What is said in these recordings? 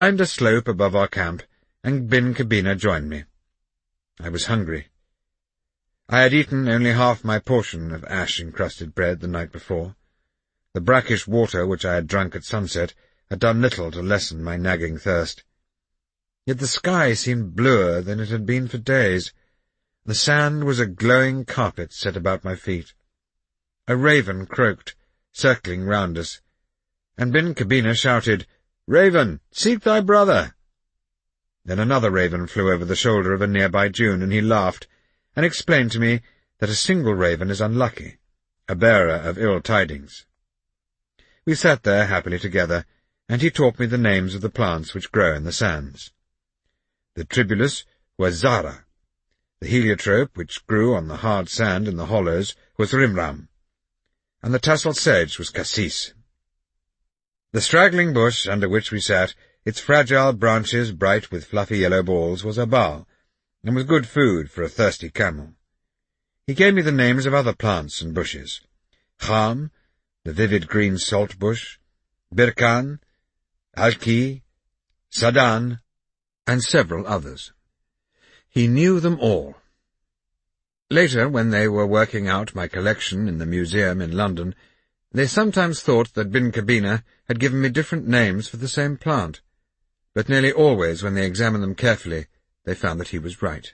climbed a slope above our camp, and Bin Kabina joined me. I was hungry. I had eaten only half my portion of ash-encrusted bread the night before. The brackish water which I had drunk at sunset had done little to lessen my nagging thirst. Yet the sky seemed bluer than it had been for days. The sand was a glowing carpet set about my feet. A raven croaked, circling round us, and Bin Kabina shouted, "Raven, seek thy brother!" Then another raven flew over the shoulder of a nearby dune, and he laughed, and explained to me that a single raven is unlucky, a bearer of ill tidings. We sat there happily together, and he taught me the names of the plants which grow in the sands. The tribulus was Zara. The heliotrope, which grew on the hard sand in the hollows, was Rimram, and the tassel sedge was Cassis. The straggling bush under which we sat, its fragile branches bright with fluffy yellow balls, was Abal, and was good food for a thirsty camel. He gave me the names of other plants and bushes: Kham, the vivid green salt bush, Birkan, Alki, Sadan, and several others. He knew them all. Later, when they were working out my collection in the museum in London, they sometimes thought that Bin Kabina had given me different names for the same plant, but nearly always, when they examined them carefully, they found that he was right.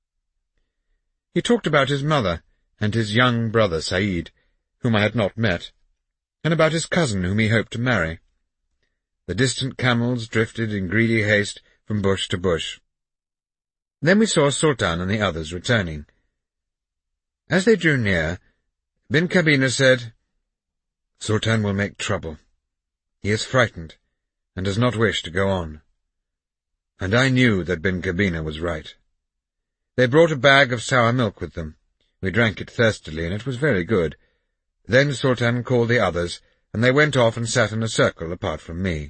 He talked about his mother and his young brother Said, whom I had not met, and about his cousin whom he hoped to marry. The distant camels drifted in greedy haste from bush to bush. Then we saw Sultan and the others returning. As they drew near, Bin Kabina said, "Sultan will make trouble. He is frightened, and does not wish to go on." And I knew that Bin Kabina was right. They brought a bag of sour milk with them. We drank it thirstily, and it was very good. Then Sultan called the others, and they went off and sat in a circle apart from me.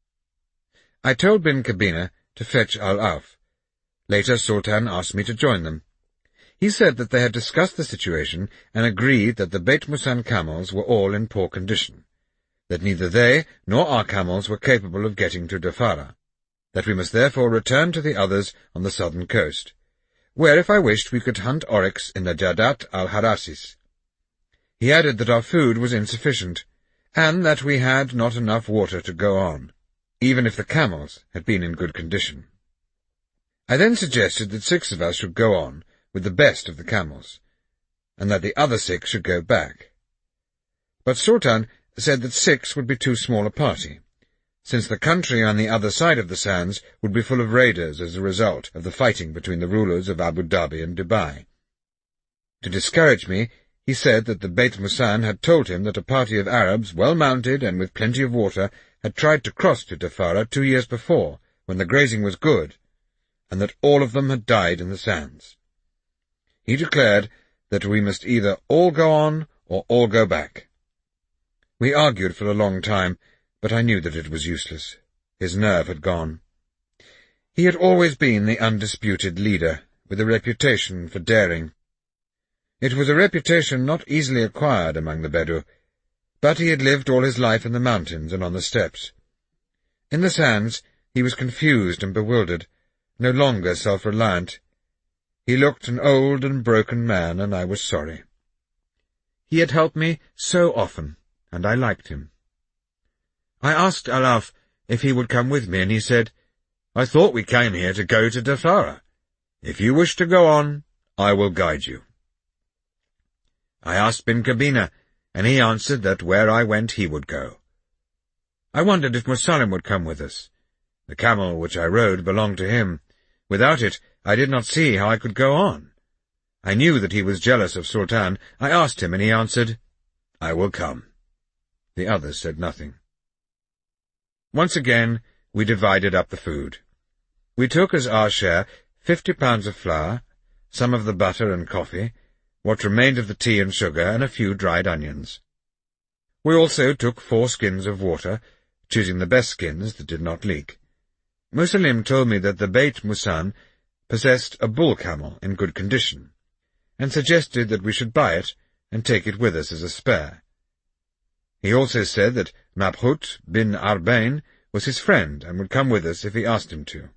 I told Bin Kabina to fetch Al-Auf. Later Sultan asked me to join them. He said that they had discussed the situation and agreed that the Beit Musan camels were all in poor condition, that neither they nor our camels were capable of getting to Dafara, that we must therefore return to the others on the southern coast, where, if I wished, we could hunt oryx in the Jadat al-Harasis. He added that our food was insufficient, and that we had not enough water to go on, even if the camels had been in good condition. I then suggested that 6 of us should go on with the best of the camels, and that the other 6 should go back. But Sultan said that 6 would be too small a party, since the country on the other side of the sands would be full of raiders as a result of the fighting between the rulers of Abu Dhabi and Dubai. To discourage me, he said that the Beit Musan had told him that a party of Arabs, well mounted and with plenty of water, had tried to cross to Dafara 2 years before, when the grazing was good, and that all of them had died in the sands. He declared that we must either all go on or all go back. We argued for a long time, but I knew that it was useless. His nerve had gone. He had always been the undisputed leader, with a reputation for daring. It was a reputation not easily acquired among the Bedou, but he had lived all his life in the mountains and on the steppes. In the sands he was confused and bewildered, no longer self-reliant. He looked an old and broken man, and I was sorry. He had helped me so often, and I liked him. I asked Al-Auf if he would come with me, and he said, "I thought we came here to go to Dafara. If you wish to go on, I will guide you." I asked Bin Kabina, and he answered that where I went he would go. I wondered if Musalim would come with us. The camel which I rode belonged to him. Without it, I did not see how I could go on. I knew that he was jealous of Sultan. I asked him, and he answered, "I will come." The others said nothing. Once again, we divided up the food. We took as our share 50 pounds of flour, some of the butter and coffee, what remained of the tea and sugar, and a few dried onions. We also took 4 skins of water, choosing the best skins that did not leak. Musalim told me that the Beit Musan possessed a bull camel in good condition, and suggested that we should buy it and take it with us as a spare. He also said that Mabhut bin Arbain was his friend and would come with us if he asked him to.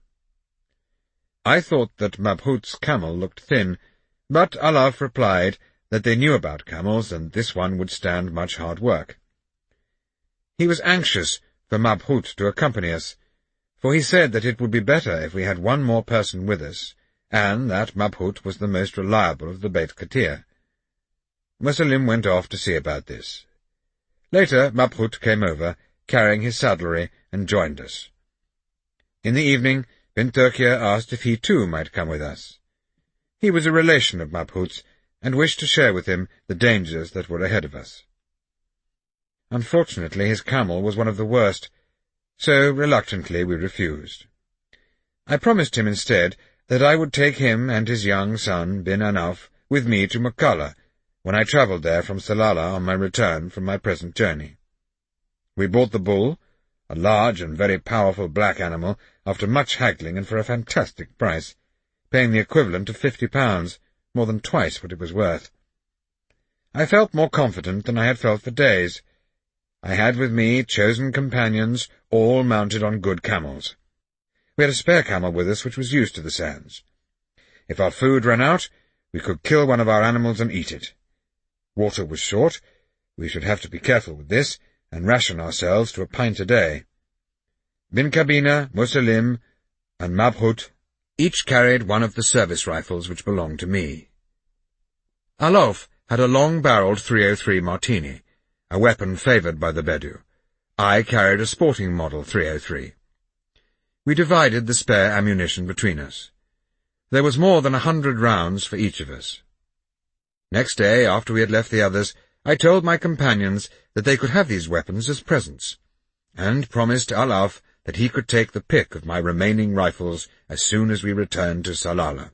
I thought that Mabhut's camel looked thin, but Alaf replied that they knew about camels, and this one would stand much hard work. He was anxious for Mabhut to accompany us, for he said that it would be better if we had one more person with us, and that Mabhut was the most reliable of the Beit Katir. Musalim went off to see about this. Later Mabhut came over, carrying his saddlery, and joined us. In the evening, bin Turkia asked if he too might come with us. He was a relation of Mabhut's, and wished to share with him the dangers that were ahead of us. Unfortunately, his camel was one of the worst, so reluctantly we refused. I promised him instead that I would take him and his young son, bin Anaf, with me to Mukalla, when I travelled there from Salalah on my return from my present journey. We bought the bull, a large and very powerful black animal, after much haggling and for a fantastic price, paying the equivalent of £50, more than twice what it was worth. I felt more confident than I had felt for days. I had with me chosen companions, all mounted on good camels. We had a spare camel with us which was used to the sands. If our food ran out, we could kill one of our animals and eat it. Water was short. We should have to be careful with this, and ration ourselves to a pint a day. Bin Kabina, Musalim, and Mabhut each carried one of the service rifles which belonged to me. Alaf had a long-barreled .303 Martini, a weapon favoured by the Bedu. I carried a sporting model .303. We divided the spare ammunition between us. There was more than 100 rounds for each of us. Next day, after we had left the others, I told my companions that they could have these weapons as presents, and promised Alaf that he could take the pick of my remaining rifles as soon as we returned to Salalah.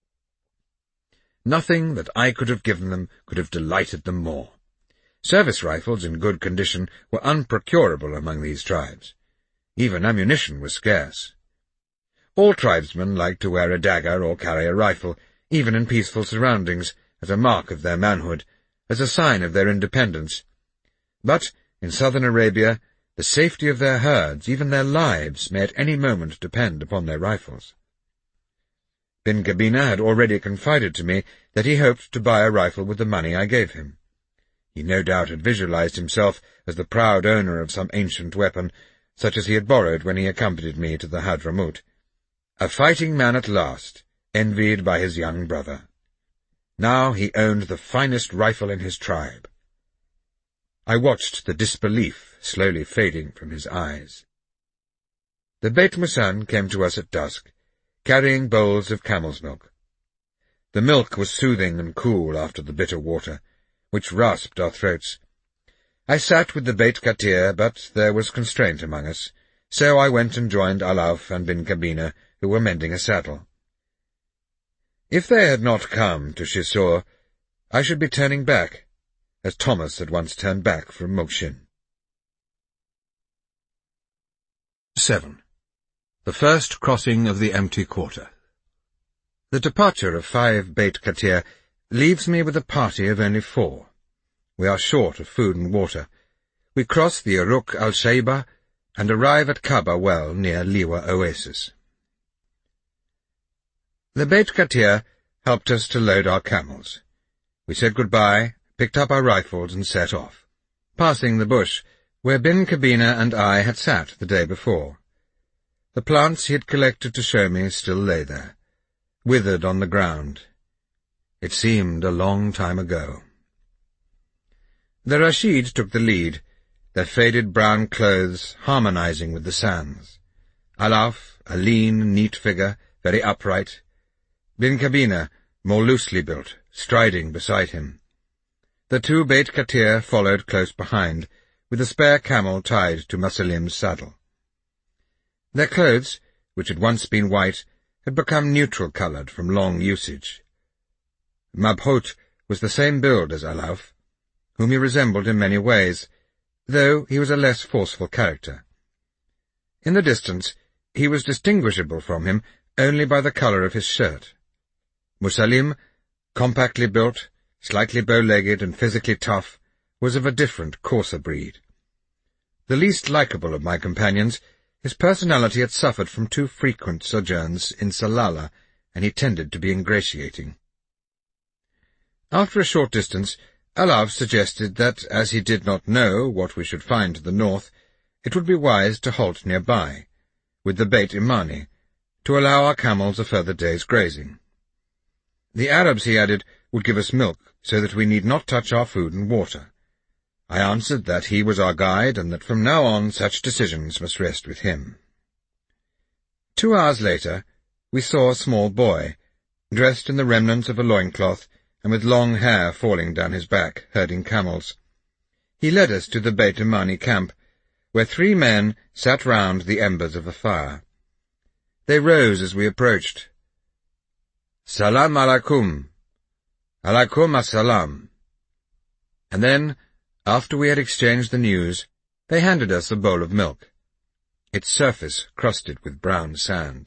Nothing that I could have given them could have delighted them more. Service rifles in good condition were unprocurable among these tribes. Even ammunition was scarce. All tribesmen liked to wear a dagger or carry a rifle, even in peaceful surroundings, as a mark of their manhood, as a sign of their independence. But in southern Arabia, the safety of their herds, even their lives, may at any moment depend upon their rifles. Bin Kabina had already confided to me that he hoped to buy a rifle with the money I gave him. He no doubt had visualized himself as the proud owner of some ancient weapon, such as he had borrowed when he accompanied me to the Hadramut. A fighting man at last, envied by his young brother. Now he owned the finest rifle in his tribe. I watched the disbelief slowly fading from his eyes. The Beit Musan came to us at dusk, carrying bowls of camel's milk. The milk was soothing and cool after the bitter water, which rasped our throats. I sat with the Beit Katir, but there was constraint among us, so I went and joined Alaf and bin Kabina, who were mending a saddle. If they had not come to Shisor, I should be turning back, as Thomas had once turned back from Mokshin. 7. The first crossing of the empty quarter. The departure of 5 Beit Katir leaves me with a party of only 4. We are short of food and water. We cross the Uruk al-Shaiba and arrive at Kaba well near Liwa Oasis. The Beit Katir helped us to load our camels. We said goodbye, picked up our rifles, and set off, passing the bush where bin Kabina and I had sat the day before. The plants he had collected to show me still lay there, withered on the ground. It seemed a long time ago. The Rashid took the lead, their faded brown clothes harmonizing with the sands. Alaf, a lean, neat figure, very upright. Bin Kabina, more loosely built, striding beside him. The 2 Beit Katir followed close behind, with a spare camel tied to Musalim's saddle. Their clothes, which had once been white, had become neutral-coloured from long usage. Mabhut was the same build as Alaf, whom he resembled in many ways, though he was a less forceful character. In the distance, he was distinguishable from him only by the colour of his shirt. Musalim, compactly built, slightly bow-legged and physically tough, was of a different, coarser breed. The least likeable of my companions, His personality had suffered from too frequent sojourns in Salalah, and he tended to be ingratiating. After a short distance, Alaf suggested that, as he did not know what we should find to the north, it would be wise to halt nearby, with the Beit Imani, to allow our camels a further day's grazing. The Arabs, he added, would give us milk, so that we need not touch our food and water. I answered that he was our guide, and that from now on such decisions must rest with him. 2 hours later, we saw a small boy, dressed in the remnants of a loincloth, and with long hair falling down his back, herding camels. He led us to the Beit Imani camp, where 3 men sat round the embers of a fire. They rose as we approached. "Salam alaikum." "Alaikum assalam." And then, after we had exchanged the news, they handed us a bowl of milk, its surface crusted with brown sand.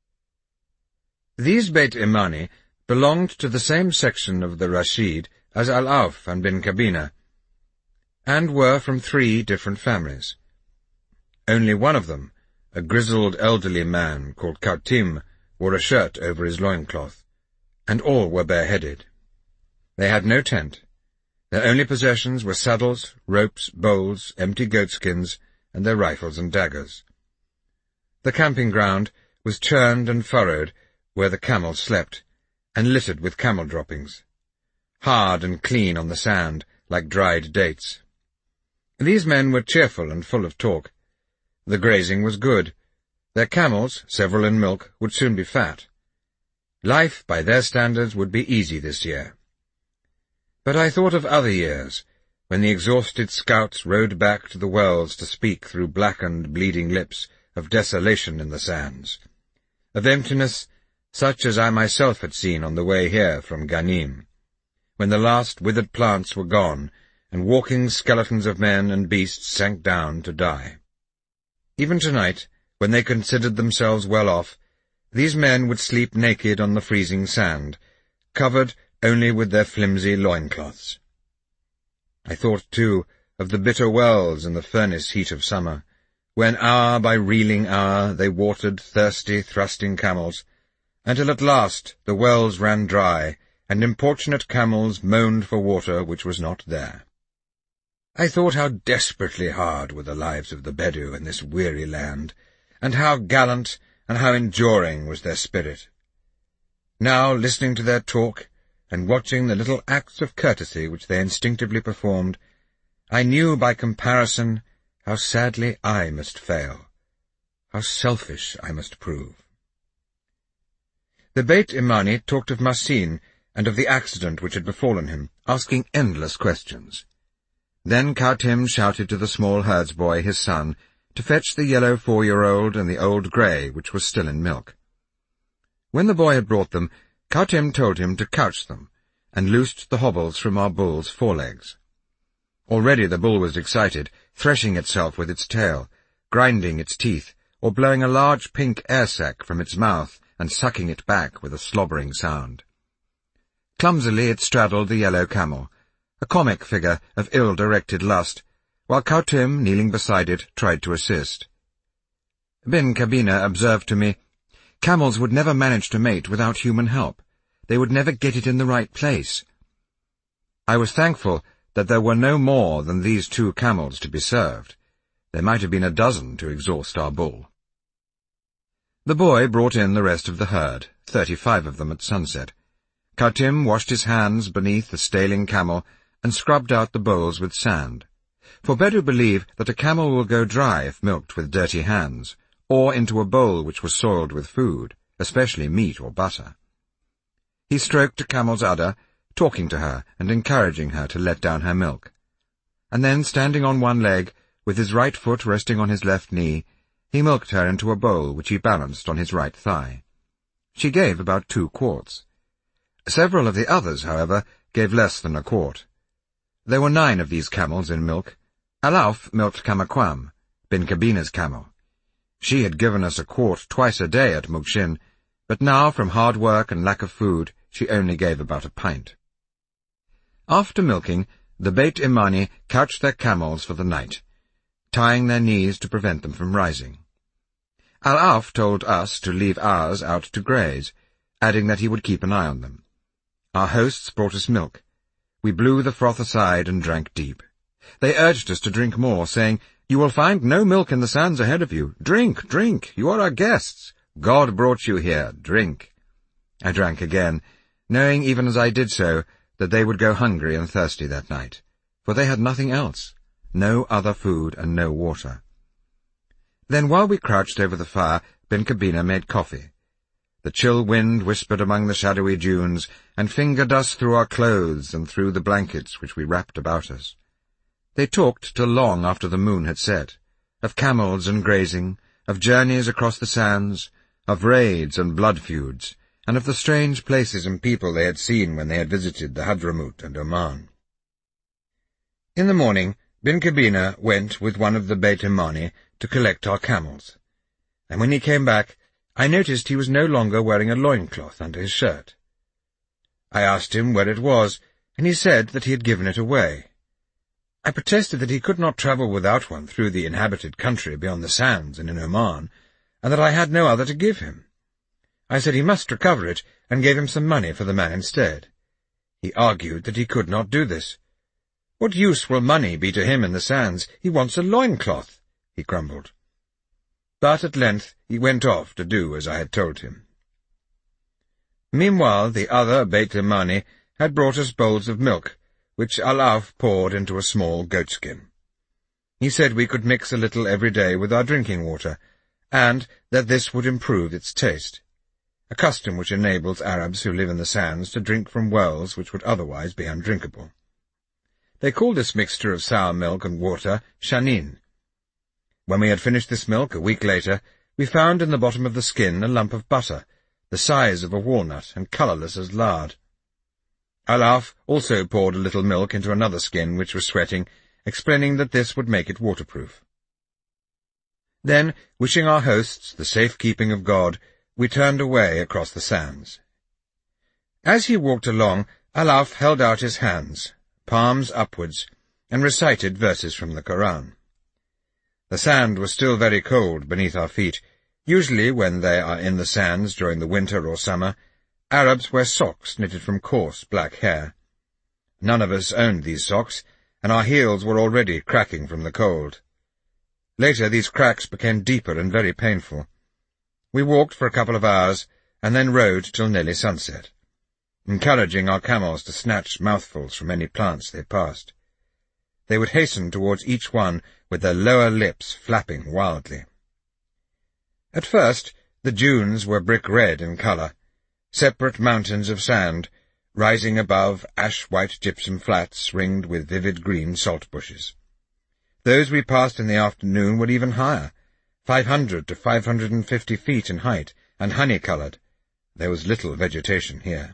These Beit Imani belonged to the same section of the Rashid as Al-Auf and bin Kabina, and were from 3 different families. Only one of them, a grizzled elderly man called Kautim, wore a shirt over his loincloth, and all were bareheaded. They had no tent. Their only possessions were saddles, ropes, bowls, empty goatskins, and their rifles and daggers. The camping ground was churned and furrowed where the camels slept, and littered with camel droppings, hard and clean on the sand, like dried dates. These men were cheerful and full of talk. The grazing was good. Their camels, several in milk, would soon be fat. Life, by their standards, would be easy this year. But I thought of other years, when the exhausted scouts rode back to the wells to speak through blackened, bleeding lips of desolation in the sands, of emptiness such as I myself had seen on the way here from Ghanim, when the last withered plants were gone, and walking skeletons of men and beasts sank down to die. Even tonight, when they considered themselves well off, these men would sleep naked on the freezing sand, covered only with their flimsy loincloths. I thought, too, of the bitter wells in the furnace heat of summer, when hour by reeling hour they watered thirsty, thrusting camels, until at last the wells ran dry, and importunate camels moaned for water which was not there. I thought how desperately hard were the lives of the Bedou in this weary land, and how gallant and how enduring was their spirit. Now, listening to their talk, and watching the little acts of courtesy which they instinctively performed, I knew by comparison how sadly I must fail, how selfish I must prove. The Beit Imani talked of Masin and of the accident which had befallen him, asking endless questions. Then Kautim shouted to the small herdsboy, his son, to fetch the yellow 4-year-old and the old grey, which was still in milk. When the boy had brought them, Kautim told him to couch them, and loosed the hobbles from our bull's forelegs. Already the bull was excited, threshing itself with its tail, grinding its teeth, or blowing a large pink air-sac from its mouth and sucking it back with a slobbering sound. Clumsily it straddled the yellow camel, a comic figure of ill-directed lust, while Kautim, kneeling beside it, tried to assist. Bin Kabina observed to me, "Camels would never manage to mate without human help. They would never get it in the right place." I was thankful that there were no more than these 2 camels to be served. There might have been a dozen to exhaust our bull. The boy brought in the rest of the herd, 35 of them at sunset. Kautim washed his hands beneath the staling camel and scrubbed out the bowls with sand. For Bedou believe that a camel will go dry if milked with dirty hands, or into a bowl which was soiled with food, especially meat or butter. He stroked a camel's udder, talking to her and encouraging her to let down her milk. And then, standing on one leg, with his right foot resting on his left knee, he milked her into a bowl which he balanced on his right thigh. She gave about 2 quarts. Several of the others, however, gave less than a quart. There were 9 of these camels in milk. Al-Auf milked Kamaquam, bin Kabina's camel. She had given us a quart twice a day at Mugshin, but now, from hard work and lack of food, she only gave about a pint. After milking, the Beit Imani couched their camels for the night, tying their knees to prevent them from rising. Al-Auf told us to leave ours out to graze, adding that he would keep an eye on them. Our hosts brought us milk. We blew the froth aside and drank deep. They urged us to drink more, saying, "You will find no milk in the sands ahead of you. Drink, drink, you are our guests. God brought you here. Drink." I drank again, knowing even as I did so that they would go hungry and thirsty that night, for they had nothing else, no other food and no water. Then while we crouched over the fire, Ben Kabina made coffee. The chill wind whispered among the shadowy dunes and fingered us through our clothes and through the blankets which we wrapped about us. They talked till long after the moon had set, of camels and grazing, of journeys across the sands, of raids and blood feuds, and of the strange places and people they had seen when they had visited the Hadramut and Oman. In the morning, Ben Kabina went with one of the Beit Imani to collect our camels, and when he came back, I noticed he was no longer wearing a loincloth under his shirt. I asked him where it was, and he said that he had given it away. I protested that he could not travel without one through the inhabited country beyond the sands and in Oman, and that I had no other to give him. I said he must recover it, and gave him some money for the man instead. He argued that he could not do this. "What use will money be to him in the sands? He wants a loincloth," he grumbled. But at length he went off to do as I had told him. Meanwhile the other Beit Imani had brought us bowls of milk, which Al-Auf poured into a small goatskin. He said we could mix a little every day with our drinking water, and that this would improve its taste, a custom which enables Arabs who live in the sands to drink from wells which would otherwise be undrinkable. They call this mixture of sour milk and water shanin. When we had finished this milk a week later, we found in the bottom of the skin a lump of butter, the size of a walnut and colourless as lard. Al-Auf also poured a little milk into another skin which was sweating, explaining that this would make it waterproof. Then, wishing our hosts the safe-keeping of God, we turned away across the sands. As he walked along, Al-Auf held out his hands, palms upwards, and recited verses from the Koran. The sand was still very cold beneath our feet. Usually, when they are in the sands during the winter or summer, Arabs wear socks knitted from coarse black hair. None of us owned these socks, and our heels were already cracking from the cold. Later these cracks became deeper and very painful. We walked for a couple of hours, and then rode till nearly sunset, encouraging our camels to snatch mouthfuls from any plants they passed. They would hasten towards each one with their lower lips flapping wildly. At first, the dunes were brick-red in colour, separate mountains of sand, rising above ash-white gypsum flats ringed with vivid green salt bushes. Those we passed in the afternoon were even higher, 500 to 550 feet in height, and honey-coloured. There was little vegetation here.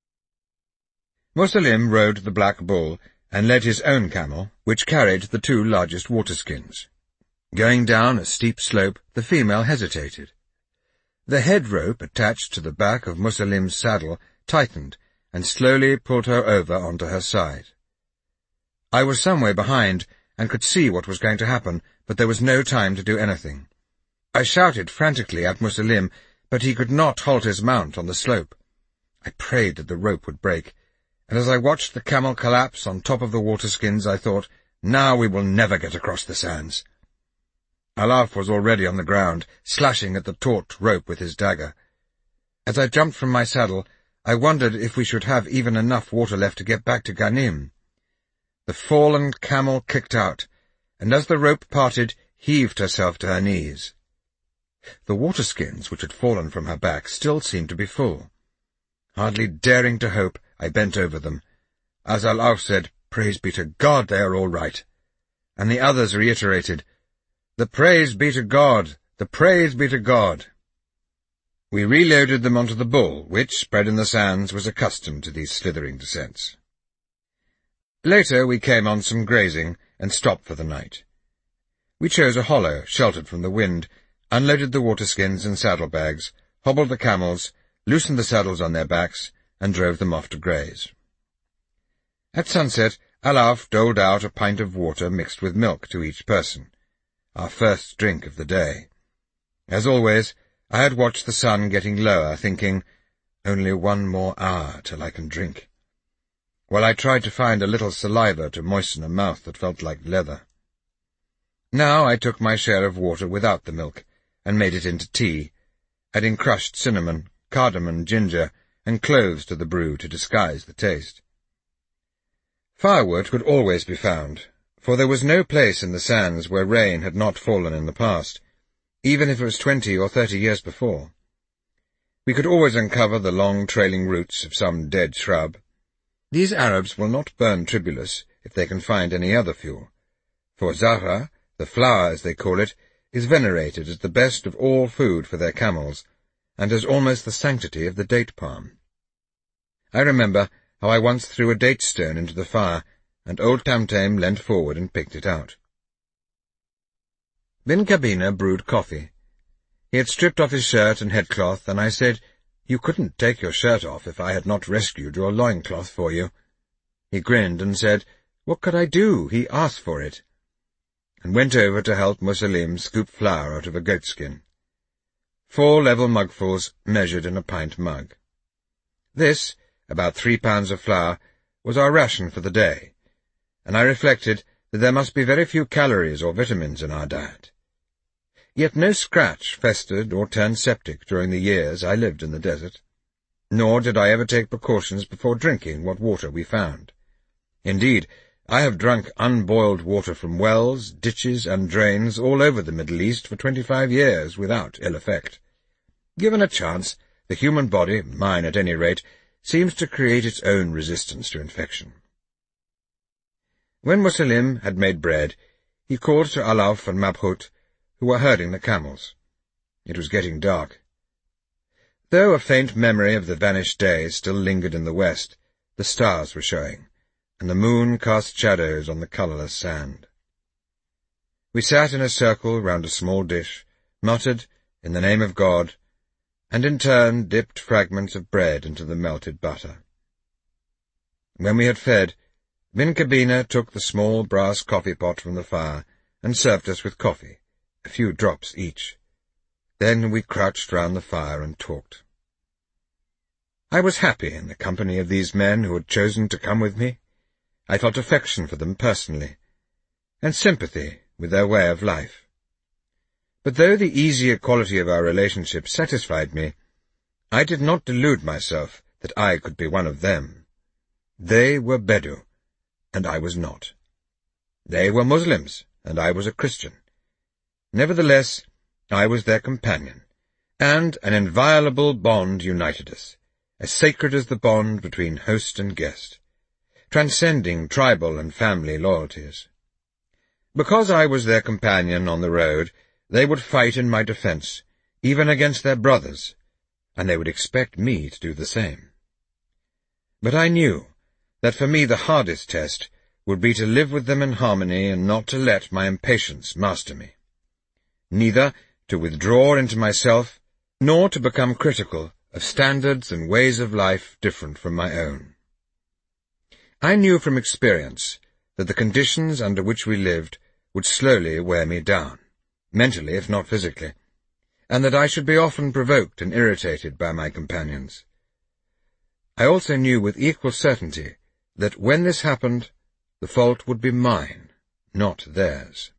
Muslim rode the black bull, and led his own camel, which carried the two largest waterskins. Going down a steep slope, the female hesitated. The head rope attached to the back of Muslim's saddle tightened, and slowly pulled her over onto her side. I was some way behind, and could see what was going to happen, but there was no time to do anything. I shouted frantically at Muslim, but he could not halt his mount on the slope. I prayed that the rope would break, and as I watched the camel collapse on top of the waterskins, I thought, now we will never get across the sands. Al-Auf was already on the ground, slashing at the taut rope with his dagger. As I jumped from my saddle, I wondered if we should have even enough water left to get back to Ghanim. The fallen camel kicked out, and as the rope parted, heaved herself to her knees. The waterskins which had fallen from her back still seemed to be full. Hardly daring to hope, I bent over them. As Al-Auf said, "Praise be to God, they are all right," and the others reiterated, "The praise be to God, the praise be to God." We reloaded them onto the bull, which, spread in the sands, was accustomed to these slithering descents. Later we came on some grazing, and stopped for the night. We chose a hollow, sheltered from the wind, unloaded the waterskins and saddlebags, hobbled the camels, loosened the saddles on their backs, and drove them off to graze. At sunset, Al-Auf doled out a pint of water mixed with milk to each person, our first drink of the day. As always, I had watched the sun getting lower, thinking, only 1 more hour till I can drink, while I tried to find a little saliva to moisten a mouth that felt like leather. Now I took my share of water without the milk, and made it into tea, adding crushed cinnamon, cardamom, ginger, and cloves to the brew to disguise the taste. Firewood could always be found, for there was no place in the sands where rain had not fallen in the past, even if it was 20 or 30 years before. We could always uncover the long trailing roots of some dead shrub. These Arabs will not burn tribulus if they can find any other fuel, for zahra, the flower as they call it, is venerated as the best of all food for their camels, and has almost the sanctity of the date palm. I remember how I once threw a date stone into the fire, and old Tamtam leant forward and picked it out. Bin Kabina brewed coffee. He had stripped off his shirt and headcloth, and I said, "You couldn't take your shirt off if I had not rescued your loincloth for you." He grinned and said, "What could I do? He asked for it," and went over to help Musalim scoop flour out of a goatskin. 4 level mugfuls measured in a pint mug. This, about 3 pounds of flour, was our ration for the day, and I reflected that there must be very few calories or vitamins in our diet. Yet no scratch festered or turned septic during the years I lived in the desert, nor did I ever take precautions before drinking what water we found. Indeed, I have drunk unboiled water from wells, ditches, and drains all over the Middle East for 25 years without ill effect. Given a chance, the human body, mine at any rate, seems to create its own resistance to infection. When Musalim had made bread, he called to Alaf and Mabhut, who were herding the camels. It was getting dark. Though a faint memory of the vanished day still lingered in the west, the stars were showing, and the moon cast shadows on the colourless sand. We sat in a circle round a small dish, muttered, "In the name of God," and in turn dipped fragments of bread into the melted butter. When we had fed, Bin Kabina took the small brass coffee-pot from the fire and served us with coffee, a few drops each. Then we crouched round the fire and talked. I was happy in the company of these men who had chosen to come with me. I felt affection for them personally, and sympathy with their way of life. But though the easier quality of our relationship satisfied me, I did not delude myself that I could be one of them. They were Bedou, and I was not. They were Muslims, and I was a Christian. Nevertheless, I was their companion, and an inviolable bond united us, as sacred as the bond between host and guest, transcending tribal and family loyalties. Because I was their companion on the road, they would fight in my defence, even against their brothers, and they would expect me to do the same. But I knew that for me the hardest test would be to live with them in harmony and not to let my impatience master me, neither to withdraw into myself, nor to become critical of standards and ways of life different from my own. I knew from experience that the conditions under which we lived would slowly wear me down, mentally if not physically, and that I should be often provoked and irritated by my companions. I also knew with equal certainty that when this happened, the fault would be mine, not theirs.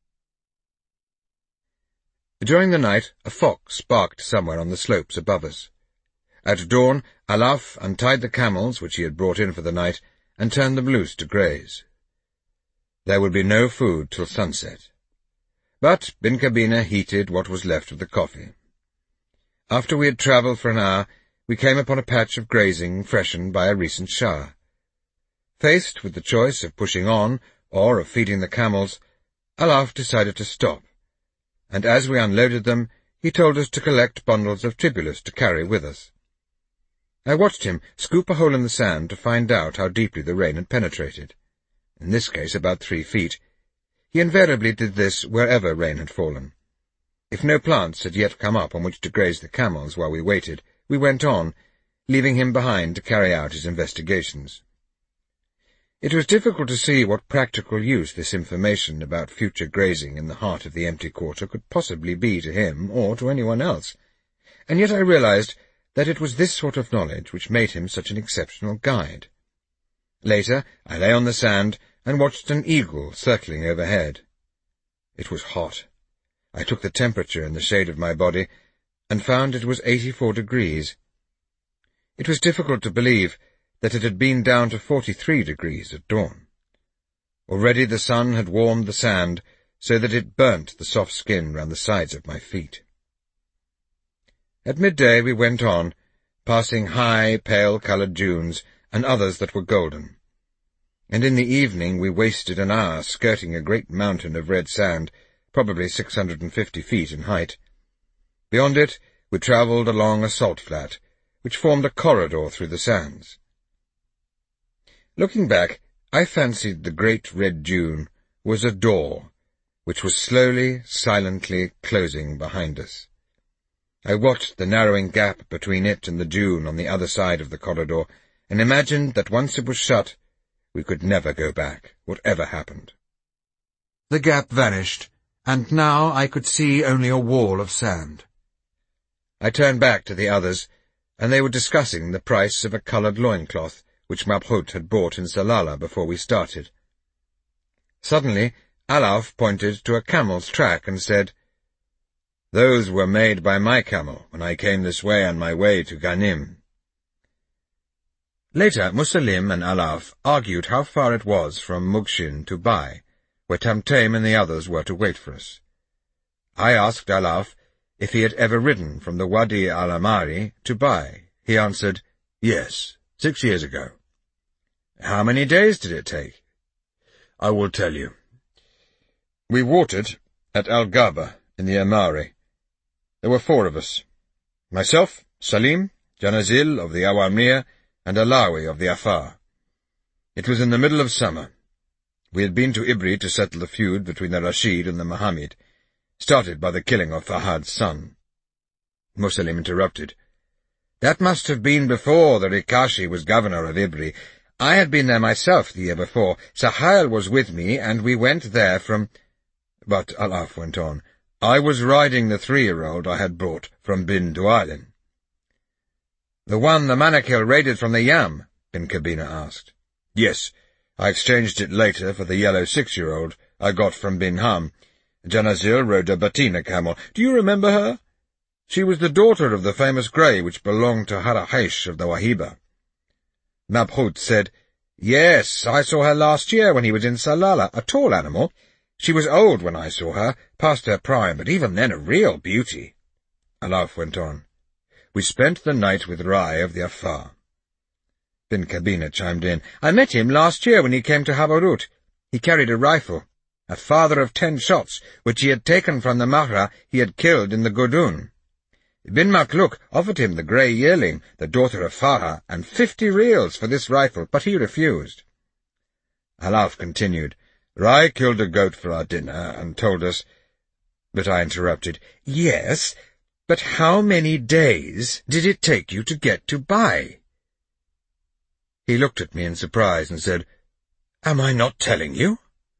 During the night, a fox barked somewhere on the slopes above us. At dawn, Alaf untied the camels which he had brought in for the night and turned them loose to graze. There would be no food till sunset, but Bin Kabina heated what was left of the coffee. After we had travelled for an hour, we came upon a patch of grazing freshened by a recent shower. Faced with the choice of pushing on or of feeding the camels, Alaf decided to stop, and as we unloaded them, he told us to collect bundles of tribulus to carry with us. I watched him scoop a hole in the sand to find out how deeply the rain had penetrated. In this case about 3 feet. He invariably did this wherever rain had fallen. If no plants had yet come up on which to graze the camels while we waited, we went on, leaving him behind to carry out his investigations. It was difficult to see what practical use this information about future grazing in the heart of the empty quarter could possibly be to him or to anyone else, and yet I realized that it was this sort of knowledge which made him such an exceptional guide. Later, I lay on the sand and watched an eagle circling overhead. It was hot. I took the temperature in the shade of my body and found it was 84 degrees. It was difficult to believe that it had been down to 43 degrees at dawn. Already the sun had warmed the sand so that it burnt the soft skin round the sides of my feet. At midday we went on, passing high, pale-coloured dunes and others that were golden, and in the evening we wasted an hour skirting a great mountain of red sand, probably 650 feet in height. Beyond it we travelled along a salt flat, which formed a corridor through the sands. Looking back, I fancied the great red dune was a door, which was slowly, silently closing behind us. I watched the narrowing gap between it and the dune on the other side of the corridor, and imagined that once it was shut, we could never go back, whatever happened. The gap vanished, and now I could see only a wall of sand. I turned back to the others, and they were discussing the price of a coloured loincloth, which Mabhut had bought in Salalah before we started. Suddenly, Alaf pointed to a camel's track and said, "Those were made by my camel when I came this way on my way to Ghanim." Later, Musalim and Alaf argued how far it was from Mugshin to Bai, where Tamtam and the others were to wait for us. I asked Alaf if he had ever ridden from the Wadi al-Amari to Bai. He answered, "Yes, 6 years ago." "How many days did it take?" "I will tell you. We watered at Al-Gaba in the Amari. There were 4 of us. Myself, Salim, Janazil of the Awamir, and Alawi of the Afar. It was in the middle of summer. We had been to Ibri to settle the feud between the Rashid and the Mohammed, started by the killing of Fahad's son. Musalim interrupted. "That must have been before the Rikashi was governor of Ibri. I had been there myself the year before. Sahel was with me, and we went there from—" But Alaf went on, "I was riding the 3-year-old I had brought from Bin Duailin." "The one the Manakil raided from the Yam?" Bin Kabina asked. "Yes, I exchanged it later for the yellow 6-year-old I got from Bin Ham. Janazil rode a Batina camel. Do you remember her? She was the daughter of the famous grey which belonged to Harahesh of the Wahiba." Mabhut said, "Yes, I saw her last year when he was in Salalah, a tall animal. She was old when I saw her, past her prime, but even then a real beauty." Alaf went on, "We spent the night with Rai of the Afar." Bin Kabina chimed in, "I met him last year when he came to Habarut. He carried a rifle, a father of 10 shots, which he had taken from the Mahra he had killed in the Gudun. Bin Makluk offered him the grey yearling, the daughter of Farha, and 50 reals for this rifle, but he refused." Alaf continued, "Rai killed a goat for our dinner and told us—" But I interrupted, "Yes, but how many days did it take you to get to Bai?" He looked at me in surprise and said, "Am I not telling you?"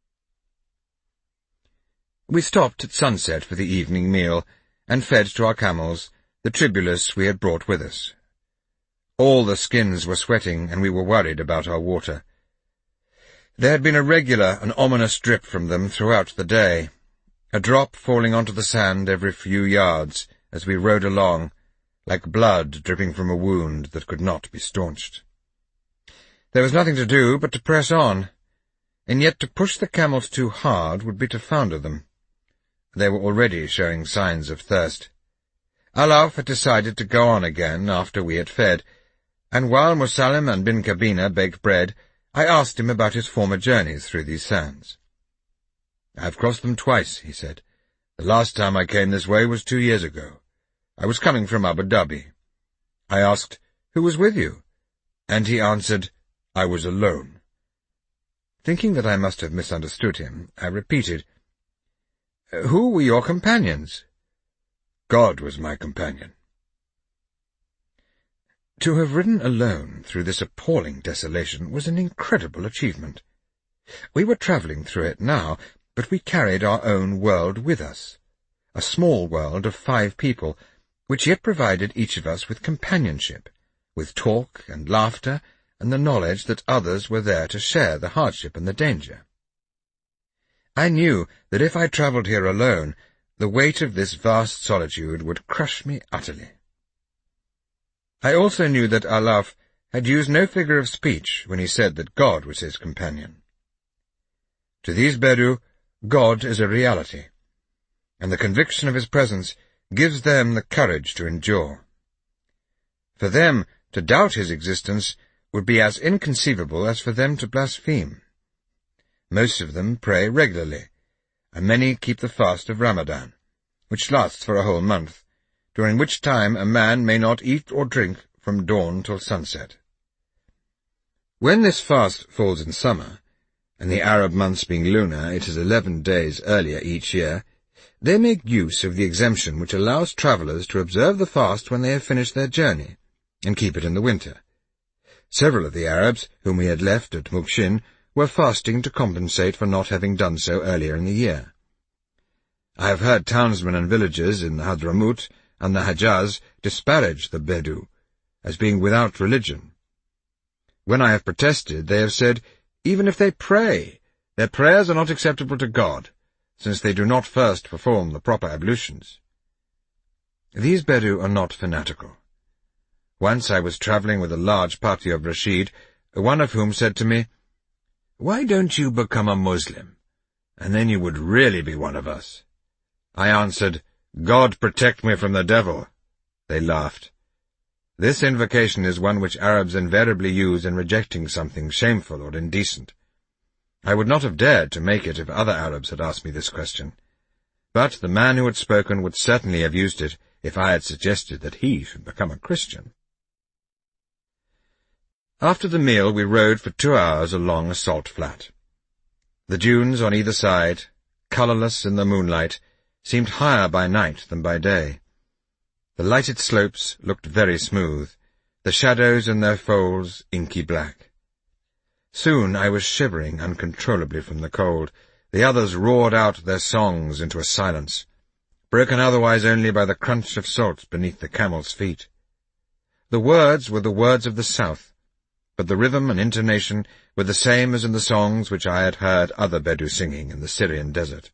We stopped at sunset for the evening meal, and fed to our camels the tribulus we had brought with us. All the skins were sweating, and we were worried about our water. There had been a regular and ominous drip from them throughout the day, a drop falling onto the sand every few yards as we rode along, like blood dripping from a wound that could not be staunched. There was nothing to do but to press on, and yet to push the camels too hard would be to founder them. They were already showing signs of thirst. Alaf had decided to go on again after we had fed, and while Musalim and Bin Kabina baked bread, I asked him about his former journeys through these sands. "I have crossed them twice," he said. "The last time I came this way was 2 years ago. I was coming from Abu Dhabi. I asked, 'Who was with you?' And he answered, 'I was alone.'" Thinking that I must have misunderstood him, I repeated, "Who were your companions?" "God was my companion." To have ridden alone through this appalling desolation was an incredible achievement. We were travelling through it now, but we carried our own world with us, a small world of 5 people, which yet provided each of us with companionship, with talk and laughter, and the knowledge that others were there to share the hardship and the danger. I knew that if I travelled here alone, the weight of this vast solitude would crush me utterly. I also knew that Alaf had used no figure of speech when he said that God was his companion. To these Bedu, God is a reality, and the conviction of his presence gives them the courage to endure. For them, to doubt his existence would be as inconceivable as for them to blaspheme. Most of them pray regularly, and many keep the fast of Ramadan, which lasts for a whole month, during which time a man may not eat or drink from dawn till sunset. When this fast falls in summer, and the Arab months being lunar, it is 11 days earlier each year, they make use of the exemption which allows travellers to observe the fast when they have finished their journey, and keep it in the winter. Several of the Arabs, whom we had left at Mukshin, were fasting to compensate for not having done so earlier in the year. I have heard townsmen and villagers in Hadramut and the Hejaz disparage the Bedu as being without religion. When I have protested, they have said, even if they pray, their prayers are not acceptable to God, since they do not first perform the proper ablutions. These Bedu are not fanatical. Once I was travelling with a large party of Rashid, one of whom said to me, "Why don't you become a Muslim, and then you would really be one of us?" I answered, "God protect me from the devil." They laughed. This invocation is one which Arabs invariably use in rejecting something shameful or indecent. I would not have dared to make it if other Arabs had asked me this question, but the man who had spoken would certainly have used it if I had suggested that he should become a Christian. After the meal we rode for 2 hours along a salt flat. The dunes on either side, colourless in the moonlight, seemed higher by night than by day. The lighted slopes looked very smooth, the shadows in their folds inky black. Soon I was shivering uncontrollably from the cold. The others roared out their songs into a silence, broken otherwise only by the crunch of salt beneath the camels' feet. The words were the words of the south, but the rhythm and intonation were the same as in the songs which I had heard other Bedu singing in the Syrian desert.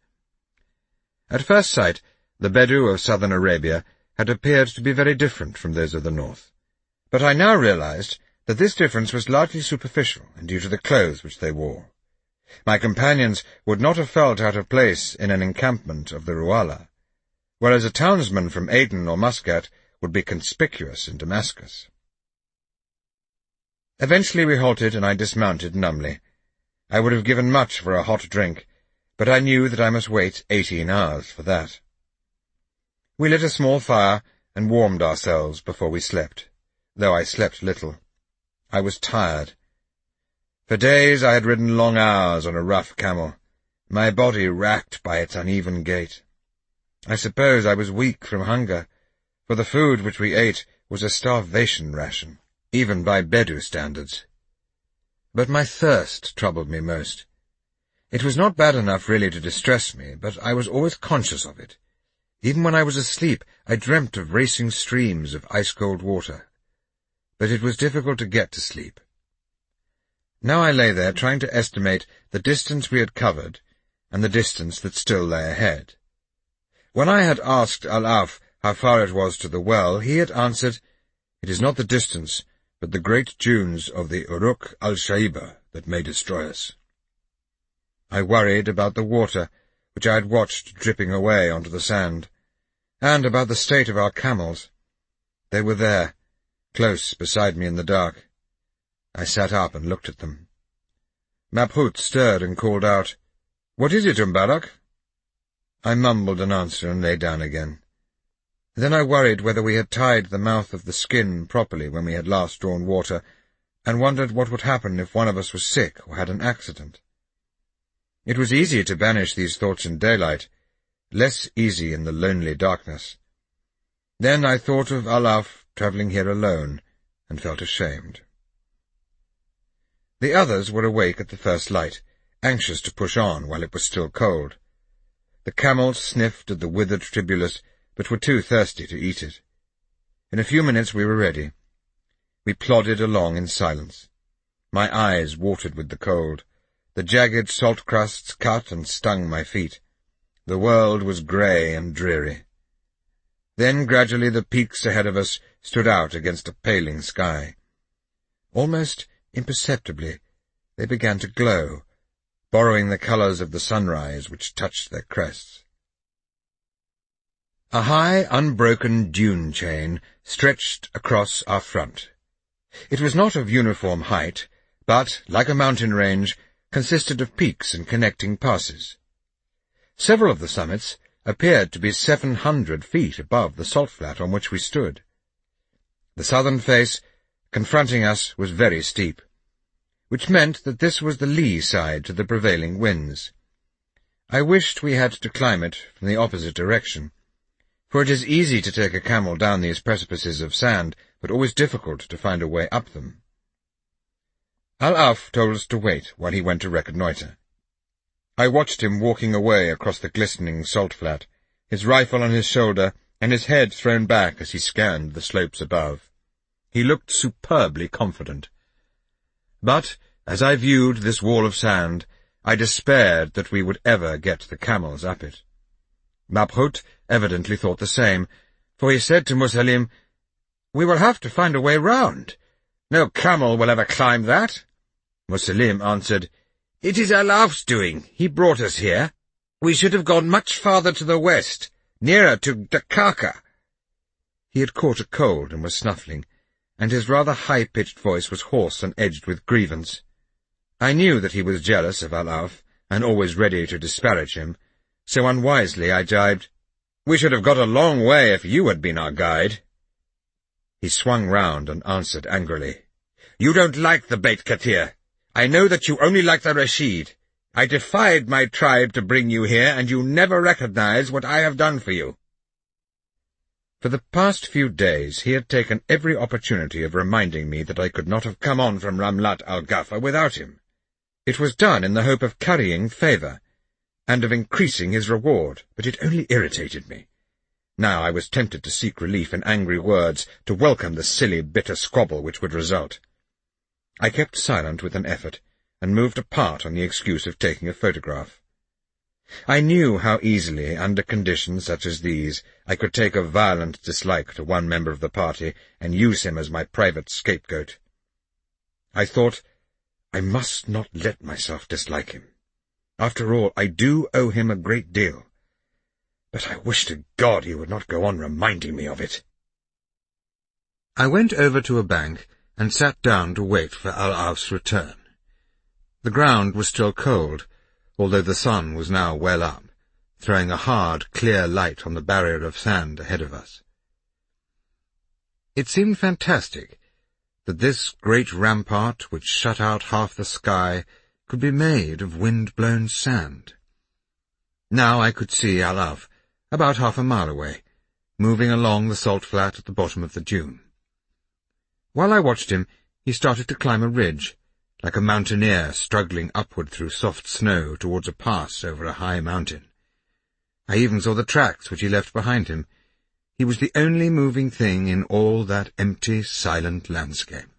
At first sight, the Bedu of southern Arabia had appeared to be very different from those of the north, but I now realized that this difference was largely superficial and due to the clothes which they wore. My companions would not have felt out of place in an encampment of the Ruala, whereas a townsman from Aden or Muscat would be conspicuous in Damascus. Eventually we halted, and I dismounted numbly. I would have given much for a hot drink, but I knew that I must wait 18 hours for that. We lit a small fire and warmed ourselves before we slept, though I slept little. I was tired. For days I had ridden long hours on a rough camel, my body racked by its uneven gait. I suppose I was weak from hunger, for the food which we ate was a starvation ration, even by Bedu standards. But my thirst troubled me most. It was not bad enough really to distress me, but I was always conscious of it. Even when I was asleep, I dreamt of racing streams of ice-cold water. But it was difficult to get to sleep. Now I lay there trying to estimate the distance we had covered and the distance that still lay ahead. When I had asked Alaf how far it was to the well, he had answered, "It is not the distance, but the great dunes of the Uruk al-Shaiba that may destroy us." I worried about the water, which I had watched dripping away onto the sand, and about the state of our camels. They were there, close beside me in the dark. I sat up and looked at them. Mabhut stirred and called out, "What is it, Mbarak?" I mumbled an answer and lay down again. Then I worried whether we had tied the mouth of the skin properly when we had last drawn water, and wondered what would happen if one of us was sick or had an accident. It was easy to banish these thoughts in daylight, less easy in the lonely darkness. Then I thought of Alaf travelling here alone, and felt ashamed. The others were awake at the first light, anxious to push on while it was still cold. The camels sniffed at the withered tribulus, but were too thirsty to eat it. In a few minutes we were ready. We plodded along in silence. My eyes watered with the cold. The jagged salt crusts cut and stung my feet. The world was grey and dreary. Then gradually the peaks ahead of us stood out against a paling sky. Almost imperceptibly they began to glow, borrowing the colours of the sunrise which touched their crests. A high, unbroken dune chain stretched across our front. It was not of uniform height, but, like a mountain range, consisted of peaks and connecting passes. Several of the summits appeared to be 700 feet above the salt flat on which we stood. The southern face, confronting us, was very steep, which meant that this was the lee side to the prevailing winds. I wished we had to climb it from the opposite direction, for it is easy to take a camel down these precipices of sand, but always difficult to find a way up them. Al-Auf told us to wait while he went to reconnoitre. I watched him walking away across the glistening salt flat, his rifle on his shoulder and his head thrown back as he scanned the slopes above. He looked superbly confident. But, as I viewed this wall of sand, I despaired that we would ever get the camels up it. Mabhut evidently thought the same, for he said to Musalim, "We will have to find a way round. No camel will ever climb that." Musalim answered, "It is Al-Auf's doing. He brought us here. We should have gone much farther to the west, nearer to Dakaka." He had caught a cold and was snuffling, and his rather high-pitched voice was hoarse and edged with grievance. I knew that he was jealous of Al-Auf, and always ready to disparage him, so unwisely I jibed, "We should have got a long way if you had been our guide." He swung round and answered angrily, "You don't like the Beit Katir. I know that you only like the Rashid. I defied my tribe to bring you here, and you never recognize what I have done for you." For the past few days he had taken every opportunity of reminding me that I could not have come on from Ramlat al-Ghafa without him. It was done in the hope of currying favour, and of increasing his reward, but it only irritated me. Now I was tempted to seek relief in angry words, to welcome the silly, bitter squabble which would result. I kept silent with an effort, and moved apart on the excuse of taking a photograph. I knew how easily, under conditions such as these, I could take a violent dislike to one member of the party and use him as my private scapegoat. I thought, I must not let myself dislike him. After all, I do owe him a great deal. But I wish to God he would not go on reminding me of it. I went over to a bank and sat down to wait for Al-Auf's return. The ground was still cold, although the sun was now well up, throwing a hard, clear light on the barrier of sand ahead of us. It seemed fantastic that this great rampart, which shut out half the sky, could be made of wind-blown sand. Now I could see Al-Auf, about half a mile away, moving along the salt flat at the bottom of the dune. While I watched him, he started to climb a ridge, like a mountaineer struggling upward through soft snow towards a pass over a high mountain. I even saw the tracks which he left behind him. He was the only moving thing in all that empty, silent landscape.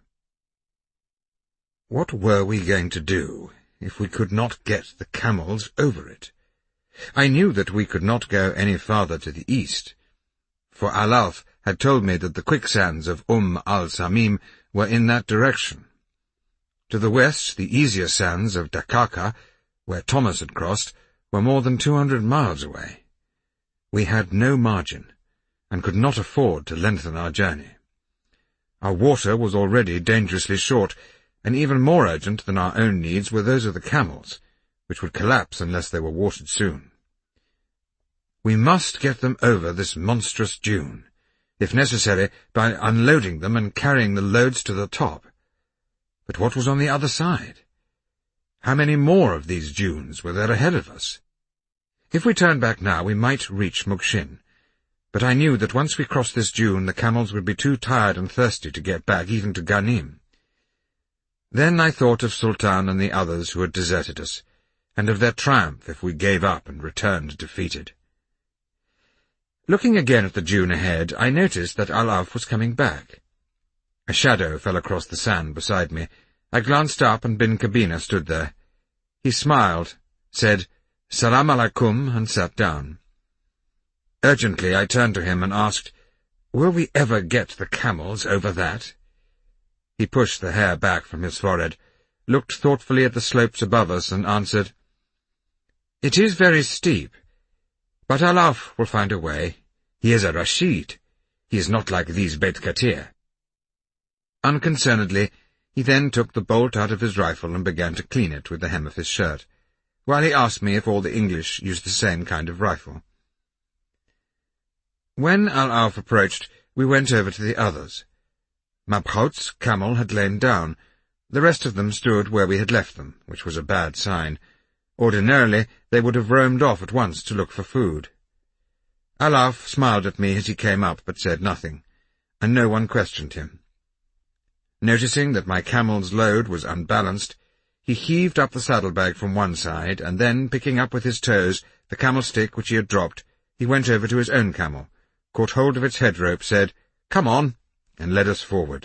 What were we going to do if we could not get the camels over it? I knew that we could not go any farther to the east, for Al-Auf had told me that the quicksands of al-Samim were in that direction. To the west, the easier sands of Dakaka, where Thomas had crossed, were more than 200 miles away. We had no margin, and could not afford to lengthen our journey. Our water was already dangerously short, and even more urgent than our own needs were those of the camels, which would collapse unless they were watered soon. We must get them over this monstrous dune, if necessary, by unloading them and carrying the loads to the top. But what was on the other side? How many more of these dunes were there ahead of us? If we turned back now, we might reach Mukshin, but I knew that once we crossed this dune the camels would be too tired and thirsty to get back even to Ghanim. Then I thought of Sultan and the others who had deserted us, and of their triumph if we gave up and returned defeated. Looking again at the dune ahead, I noticed that Al-Auf was coming back. A shadow fell across the sand beside me. I glanced up and Bin Kabina stood there. He smiled, said, "Salam alaikum," and sat down. Urgently I turned to him and asked, "Will we ever get the camels over that?" He pushed the hair back from his forehead, looked thoughtfully at the slopes above us, and answered, "It is very steep, but Al-Auf will find a way. He is a Rashid. He is not like these Beit Katir." Unconcernedly, he then took the bolt out of his rifle and began to clean it with the hem of his shirt, while he asked me if all the English used the same kind of rifle. When Al-Auf approached, we went over to the others. Mabchout's camel had lain down. The rest of them stood where we had left them, which was a bad sign. Ordinarily, they would have roamed off at once to look for food. Al-Auf smiled at me as he came up, but said nothing, and no one questioned him. Noticing that my camel's load was unbalanced, he heaved up the saddlebag from one side, and then, picking up with his toes the camel stick which he had dropped, he went over to his own camel, caught hold of its head rope, said, "Come on," and led us forward.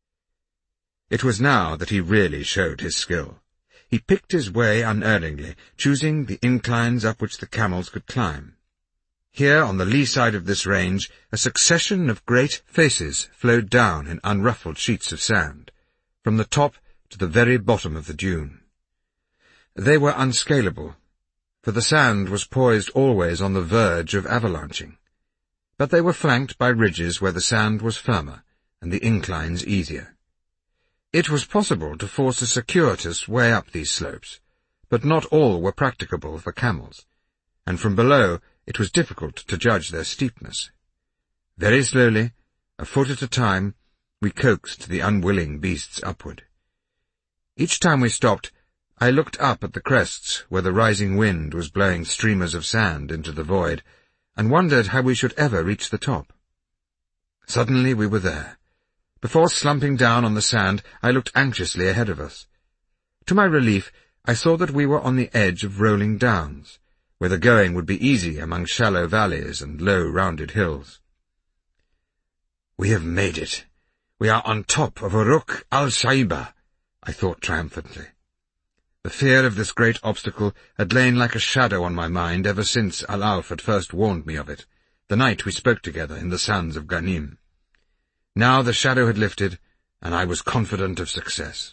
It was now that he really showed his skill. He picked his way unerringly, choosing the inclines up which the camels could climb. Here, on the lee side of this range, a succession of great faces flowed down in unruffled sheets of sand, from the top to the very bottom of the dune. They were unscalable, for the sand was poised always on the verge of avalanching, but they were flanked by ridges where the sand was firmer and the inclines easier. It was possible to force a circuitous way up these slopes, but not all were practicable for camels, and from below it was difficult to judge their steepness. Very slowly, a foot at a time, we coaxed the unwilling beasts upward. Each time we stopped, I looked up at the crests where the rising wind was blowing streamers of sand into the void, and wondered how we should ever reach the top. Suddenly we were there. Before slumping down on the sand, I looked anxiously ahead of us. To my relief, I saw that we were on the edge of rolling downs, where the going would be easy among shallow valleys and low, rounded hills. "We have made it. We are on top of Uruk al-Shaiba," I thought triumphantly. The fear of this great obstacle had lain like a shadow on my mind ever since Al-Auf had first warned me of it, the night we spoke together in the sands of Ghanim. Now the shadow had lifted, and I was confident of success.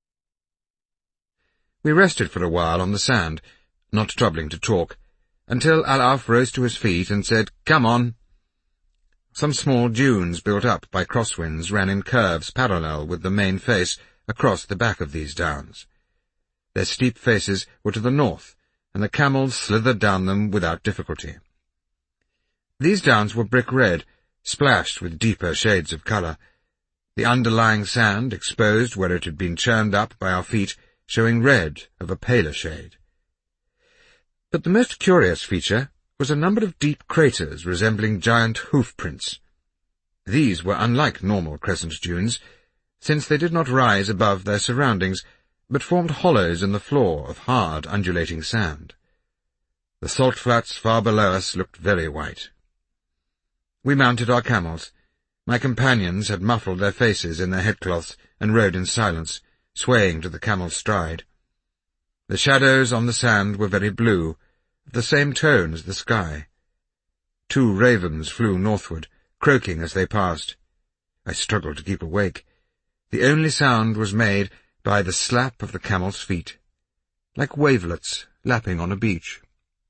We rested for a while on the sand, not troubling to talk, until Al-Auf rose to his feet and said, "Come on." Some small dunes built up by crosswinds ran in curves parallel with the main face across the back of these downs. Their steep faces were to the north, and the camels slithered down them without difficulty. These downs were brick red, splashed with deeper shades of colour, the underlying sand exposed where it had been churned up by our feet, showing red of a paler shade. But the most curious feature was a number of deep craters resembling giant hoof-prints. These were unlike normal crescent dunes, since they did not rise above their surroundings, but formed hollows in the floor of hard, undulating sand. The salt flats far below us looked very white. We mounted our camels. My companions had muffled their faces in their headcloths and rode in silence, swaying to the camel's stride. The shadows on the sand were very blue, of the same tone as the sky. 2 ravens flew northward, croaking as they passed. I struggled to keep awake. The only sound was made by the slap of the camel's feet, like wavelets lapping on a beach.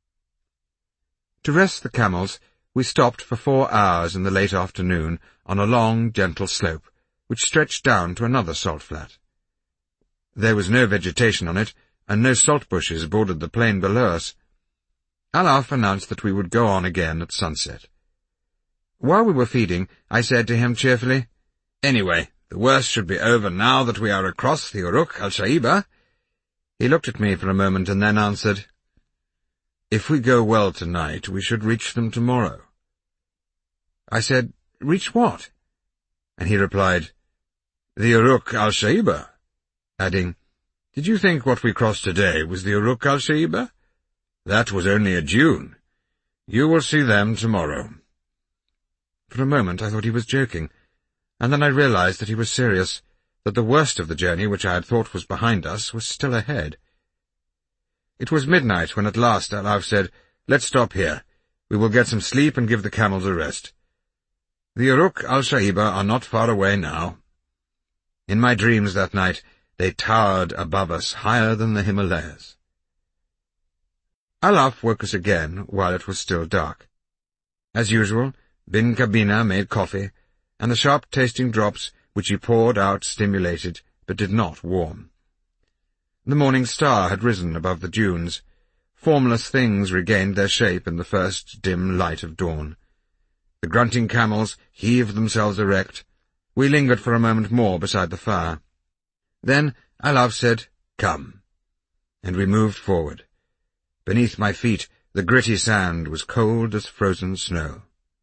To rest the camels, we stopped for 4 hours in the late afternoon on a long, gentle slope, which stretched down to another salt flat. There was no vegetation on it, and no salt bushes bordered the plain below us. Al-Auf announced that we would go on again at sunset. While we were feeding, I said to him cheerfully, "Anyway, the worst should be over now that we are across the Uruk al-Shaiba." He looked at me for a moment and then answered, "If we go well tonight, we should reach them tomorrow." I said, "Reach what?" And he replied, "The Uruk al-Shaiba," adding, "Did you think what we crossed today was the Uruk al-Shaiba? That was only a dune. You will see them tomorrow." For a moment I thought he was joking, and then I realized that he was serious, that the worst of the journey which I had thought was behind us was still ahead. It was midnight when at last Alaf said, "Let's stop here. We will get some sleep and give the camels a rest. The Uruk al-Shaiba are not far away now." In my dreams that night, they towered above us higher than the Himalayas. Alaf woke us again while it was still dark. As usual, Bin Kabina made coffee, and the sharp-tasting drops which he poured out stimulated, but did not warm. The morning star had risen above the dunes. Formless things regained their shape in the first dim light of dawn. The grunting camels heaved themselves erect. We lingered for a moment more beside the fire. Then Alaf said, "Come," and we moved forward. Beneath my feet the gritty sand was cold as frozen snow.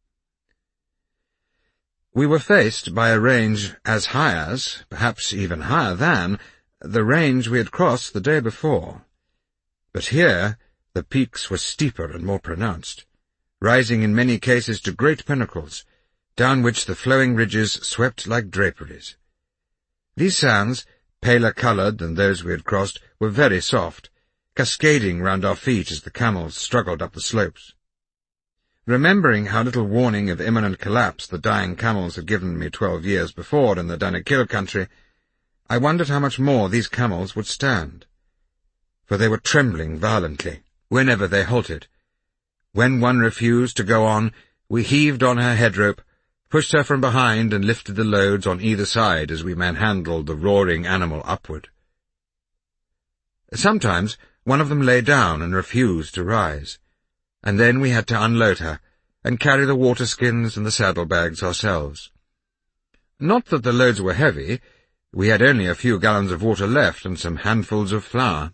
We were faced by a range as high as, perhaps even higher than, the range we had crossed the day before. But here the peaks were steeper and more pronounced, rising in many cases to great pinnacles, down which the flowing ridges swept like draperies. These sands, paler coloured than those we had crossed, were very soft, cascading round our feet as the camels struggled up the slopes. Remembering how little warning of imminent collapse the dying camels had given me 12 years before in the Danakil country, I wondered how much more these camels would stand. For they were trembling violently whenever they halted. When one refused to go on, we heaved on her head rope, pushed her from behind, and lifted the loads on either side as we manhandled the roaring animal upward. Sometimes one of them lay down and refused to rise, and then we had to unload her and carry the water-skins and the saddlebags ourselves. Not that the loads were heavy. We had only a few gallons of water left and some handfuls of flour.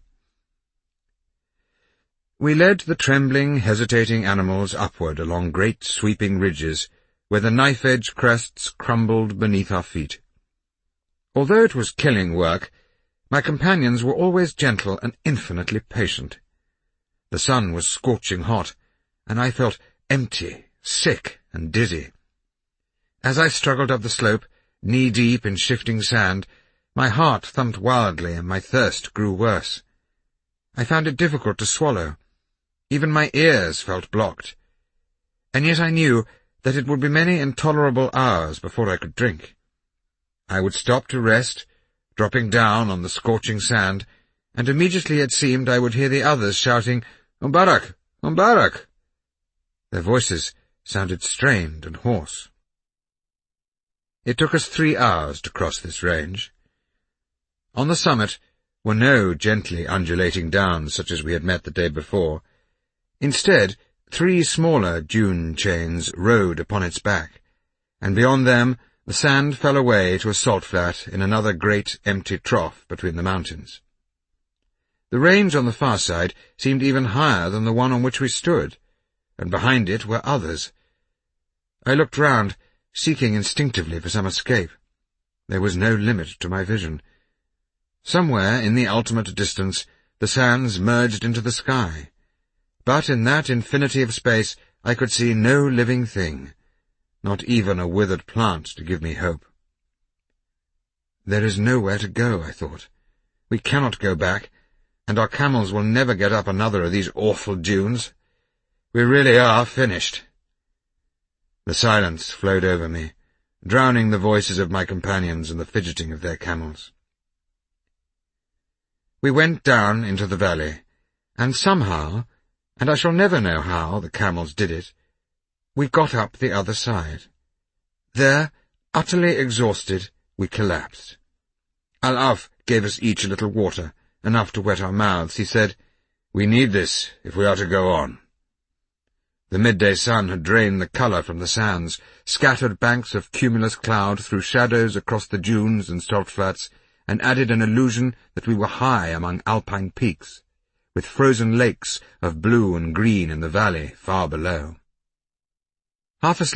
We led the trembling, hesitating animals upward along great sweeping ridges, where the knife-edge crests crumbled beneath our feet. Although it was killing work, my companions were always gentle and infinitely patient. The sun was scorching hot, and I felt empty, sick, and dizzy. As I struggled up the slope, knee-deep in shifting sand, my heart thumped wildly and my thirst grew worse. I found it difficult to swallow. Even my ears felt blocked. And yet I knew that it would be many intolerable hours before I could drink. I would stop to rest, dropping down on the scorching sand, and immediately it seemed I would hear the others shouting, "Umbarak! Umbarak!" Their voices sounded strained and hoarse. It took us 3 hours to cross this range. On the summit were no gently undulating downs such as we had met the day before. Instead, 3 smaller dune chains rode upon its back, and beyond them the sand fell away to a salt flat in another great empty trough between the mountains. The range on the far side seemed even higher than the one on which we stood, and behind it were others. I looked round, seeking instinctively for some escape. There was no limit to my vision. Somewhere in the ultimate distance the sands merged into the sky, but in that infinity of space I could see no living thing, not even a withered plant to give me hope. There is nowhere to go, I thought. We cannot go back, and our camels will never get up another of these awful dunes. We really are finished. The silence flowed over me, drowning the voices of my companions and the fidgeting of their camels. We went down into the valley, and somehow, and I shall never know how the camels did it, we got up the other side. There, utterly exhausted, we collapsed. Al-Af gave us each a little water, enough to wet our mouths. He said, "We need this if we are to go on." The midday sun had drained the colour from the sands, scattered banks of cumulus cloud threw shadows across the dunes and salt flats, and added an illusion that we were high among alpine peaks, with frozen lakes of blue and green in the valley far below. Half asleep,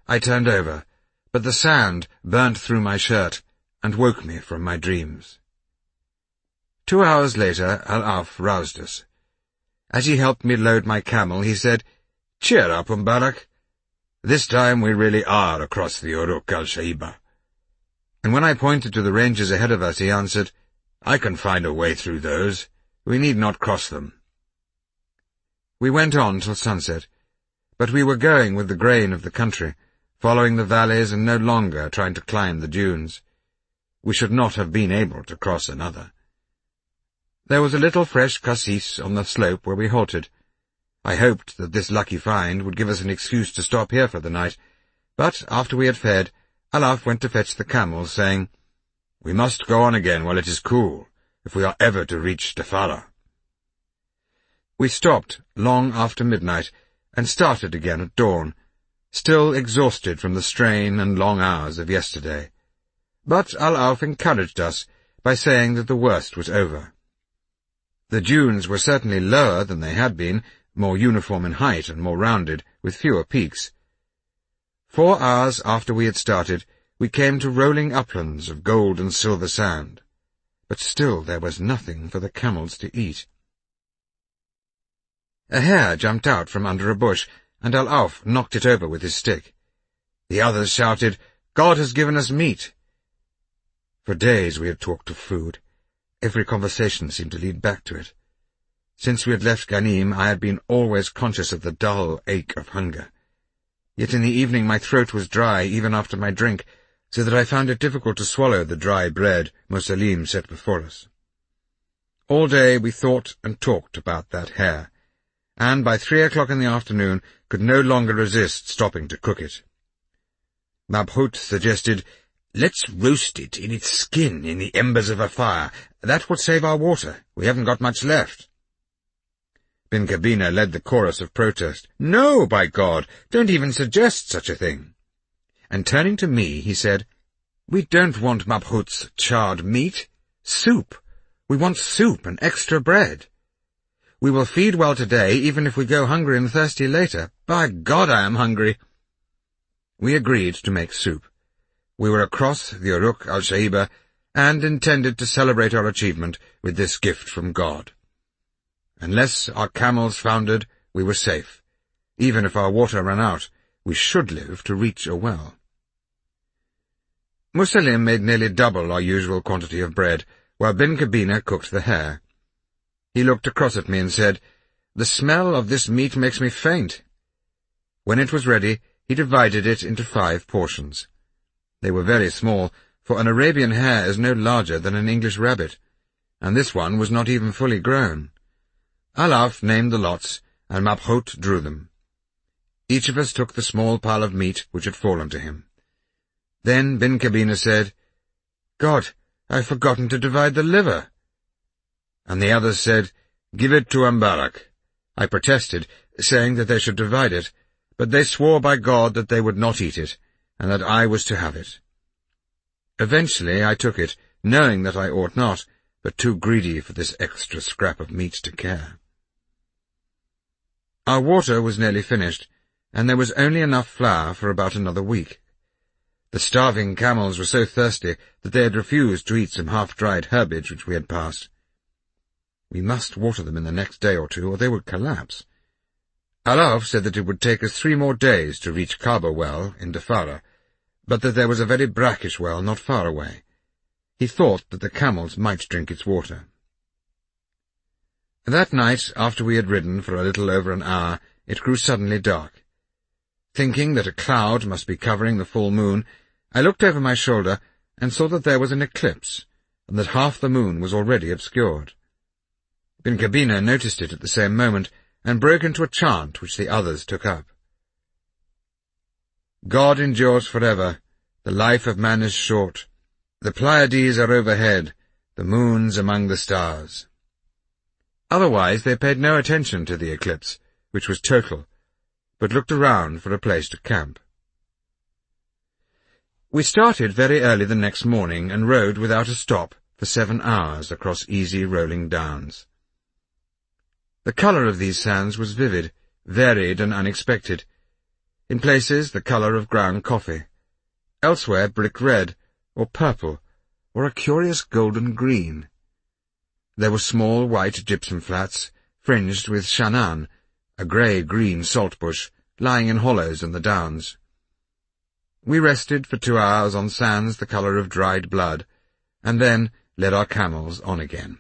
I turned over, but the sand burnt through my shirt and woke me from my dreams. 2 hours later, Al-Auf roused us. As he helped me load my camel, he said, "Cheer up, Mbarak. This time we really are across the Uruk al-Shaiba." And when I pointed to the ranges ahead of us, he answered, "I can find a way through those. We need not cross them." We went on till sunset, but we were going with the grain of the country, following the valleys and no longer trying to climb the dunes. We should not have been able to cross another. There was a little fresh cassis on the slope where we halted. I hoped that this lucky find would give us an excuse to stop here for the night, but after we had fed, Al-Auf went to fetch the camels, saying, "We must go on again while it is cool, if we are ever to reach Dafara." We stopped long after midnight and started again at dawn, still exhausted from the strain and long hours of yesterday. But Al-Auf encouraged us by saying that the worst was over. The dunes were certainly lower than they had been, more uniform in height and more rounded, with fewer peaks. 4 hours after we had started, we came to rolling uplands of gold and silver sand, but still there was nothing for the camels to eat. A hare jumped out from under a bush, and Al-Auf knocked it over with his stick. The others shouted, "God has given us meat!" For days we had talked of food. Every conversation seemed to lead back to it. Since we had left Ghanim, I had been always conscious of the dull ache of hunger. Yet in the evening my throat was dry even after my drink, so that I found it difficult to swallow the dry bread Musalim set before us. All day we thought and talked about that hare, and by 3 o'clock in the afternoon could no longer resist stopping to cook it. Mabhut suggested, "Let's roast it in its skin in the embers of a fire. That will save our water. We haven't got much left." Bin Kabina led the chorus of protest. "No, by God, don't even suggest such a thing." And turning to me, he said, "We don't want Mabhut's charred meat. Soup. We want soup and extra bread. We will feed well today, even if we go hungry and thirsty later. By God, I am hungry." We agreed to make soup. We were across the Uruk al-Shaiba and intended to celebrate our achievement with this gift from God. Unless our camels foundered, we were safe. Even if our water ran out, we should live to reach a well. Musalim made nearly double our usual quantity of bread, while Bin Kabina cooked the hare. He looked across at me and said, "The smell of this meat makes me faint." When it was ready, he divided it into 5 portions. They were very small, for an Arabian hare is no larger than an English rabbit, and this one was not even fully grown. Al-Auf named the lots, and Mabhut drew them. Each of us took the small pile of meat which had fallen to him. Then Bin Kabina said, "God, I've forgotten to divide the liver." And the others said, "Give it to Mbarak." I protested, saying that they should divide it, but they swore by God that they would not eat it, and that I was to have it. Eventually I took it, knowing that I ought not, but too greedy for this extra scrap of meat to care. Our water was nearly finished, and there was only enough flour for about another week. The starving camels were so thirsty that they had refused to eat some half-dried herbage which we had passed. We must water them in the next day or 2, or they would collapse. Al-Auf said that it would take us 3 more days to reach Kaaba Well in Dafara, but that there was a very brackish well not far away. He thought that the camels might drink its water. That night, after we had ridden for a little over an hour, it grew suddenly dark. Thinking that a cloud must be covering the full moon, I looked over my shoulder and saw that there was an eclipse, and that half the moon was already obscured. Bin Kabina noticed it at the same moment, and broke into a chant which the others took up. God endures forever, the life of man is short, the Pleiades are overhead, the moon's among the stars. Otherwise they paid no attention to the eclipse, which was total, but looked around for a place to camp. We started very early the next morning and rode without a stop for 7 hours across easy rolling downs. The colour of these sands was vivid, varied and unexpected. in places the colour of ground coffee, elsewhere brick red, or purple, or a curious golden green. There were small white gypsum flats, fringed with shannan, a grey-green saltbush, lying in hollows in the downs. We rested for 2 hours on sands the colour of dried blood, and then led our camels on again.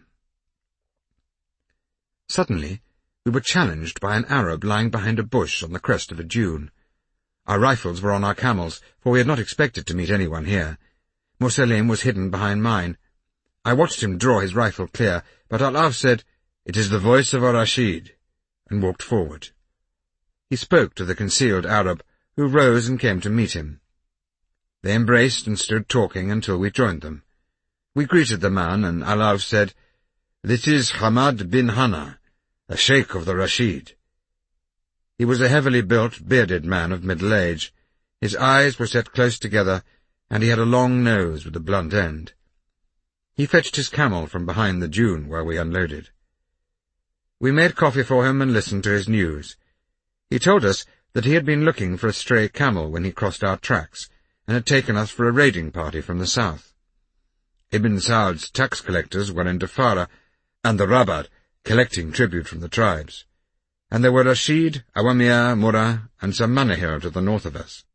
Suddenly, we were challenged by an Arab lying behind a bush on the crest of a dune. Our rifles were on our camels, for we had not expected to meet anyone here. Musalim was hidden behind mine. I watched him draw his rifle clear, but Al-Af said, "It is the voice of Ar-Rashid," and walked forward. He spoke to the concealed Arab, who rose and came to meet him. They embraced and stood talking until we joined them. We greeted the man, and Al-Af said, "This is Hamad bin Hana, a sheikh of the Rashid." He was a heavily built, bearded man of middle age. His eyes were set close together, and he had a long nose with a blunt end. He fetched his camel from behind the dune where we unloaded. We made coffee for him and listened to his news. He told us that he had been looking for a stray camel when he crossed our tracks, and had taken us for a raiding party from the south. Ibn Saud's tax collectors were in Dafara and the Rabad, collecting tribute from the tribes, and there were Rashid, Awamir, Murrah, and some Manahir to the north of us.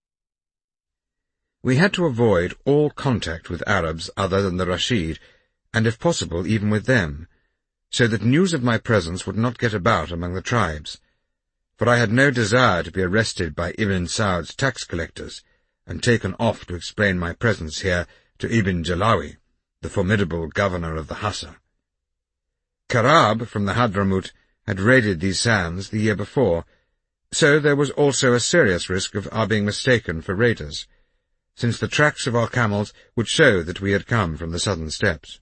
We had to avoid all contact with Arabs other than the Rashid, and if possible even with them, so that news of my presence would not get about among the tribes, for I had no desire to be arrested by Ibn Saud's tax collectors and taken off to explain my presence here to Ibn Jalawi, the formidable governor of the Hassa. Karab from the Hadramaut had raided these sands the year before, so there was also a serious risk of our being mistaken for raiders, since the tracks of our camels would show that we had come from the southern steppes.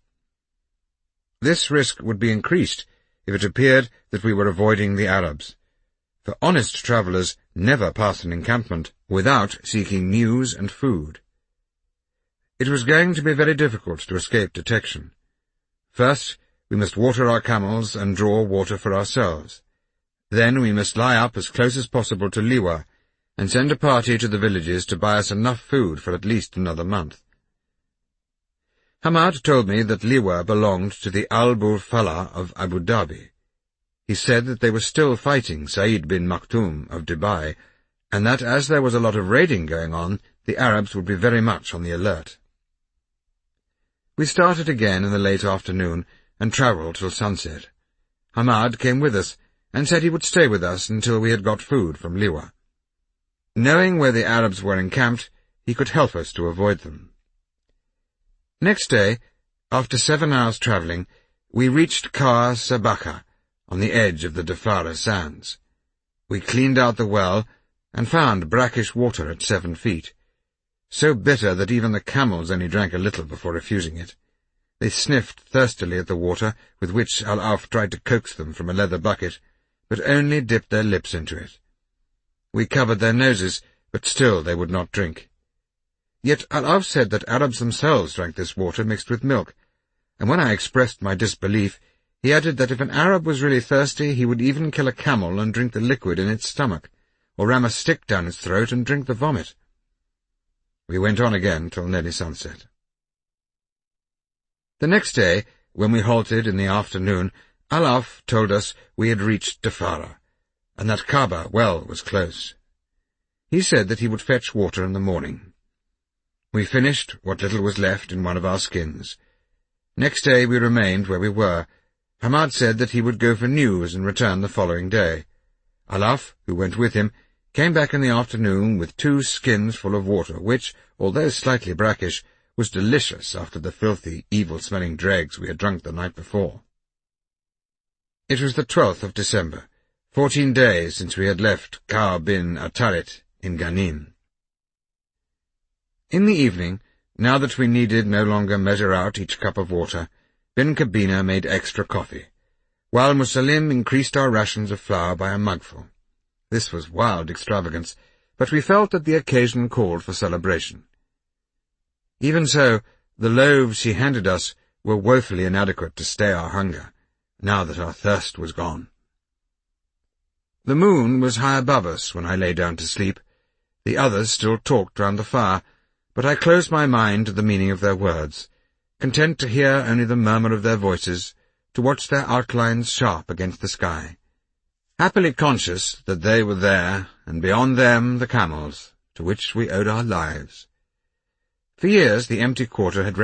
This risk would be increased if it appeared that we were avoiding the Arabs, for honest travellers never pass an encampment without seeking news and food. It was going to be very difficult to escape detection. First, we must water our camels and draw water for ourselves. Then we must lie up as close as possible to Liwa, and send a party to the villages to buy us enough food for at least another month. Hamad told me that Liwa belonged to the Al-Bur-Falah of Abu Dhabi. He said that they were still fighting Said bin Maktoum of Dubai, and that as there was a lot of raiding going on, the Arabs would be very much on the alert. We started again in the late afternoon and travelled till sunset. Hamad came with us and said he would stay with us until we had got food from Liwa. Knowing where the Arabs were encamped, he could help us to avoid them. Next day, after 7 hours travelling, we reached Kar Sabakha, on the edge of the Dafara sands. We cleaned out the well and found brackish water at 7 feet, so bitter that even the camels only drank a little before refusing it. They sniffed thirstily at the water, with which Al-Auf tried to coax them from a leather bucket, but only dipped their lips into it. We covered their noses, but still they would not drink. Yet Al-Auf said that Arabs themselves drank this water mixed with milk, and when I expressed my disbelief, he added that if an Arab was really thirsty, he would even kill a camel and drink the liquid in its stomach, or ram a stick down its throat and drink the vomit. We went on again till nearly sunset. The next day, when we halted in the afternoon, Al-Auf told us we had reached Dafara, and that Kaaba well was close. He said that he would fetch water in the morning. We finished what little was left in one of our skins. Next day we remained where we were. Hamad said that he would go for news and return the following day. Al-Auf, who went with him, came back in the afternoon with 2 skins full of water, which, although slightly brackish, was delicious after the filthy, evil-smelling dregs we had drunk the night before. It was the 12th of December, 14 days since we had left Kar bin Atarit in Ghanim. In the evening, now that we needed no longer measure out each cup of water, Bin Kabina made extra coffee, while Musalim increased our rations of flour by a mugful. This was wild extravagance, but we felt that the occasion called for celebration. Even so, the loaves he handed us were woefully inadequate to stay our hunger, now that our thirst was gone. The moon was high above us when I lay down to sleep, The others still talked round the fire, but I closed my mind to the meaning of their words, content to hear only the murmur of their voices, to watch their outlines sharp against the sky, happily conscious that they were there, and beyond them the camels, to which we owed our lives. For years the empty quarter had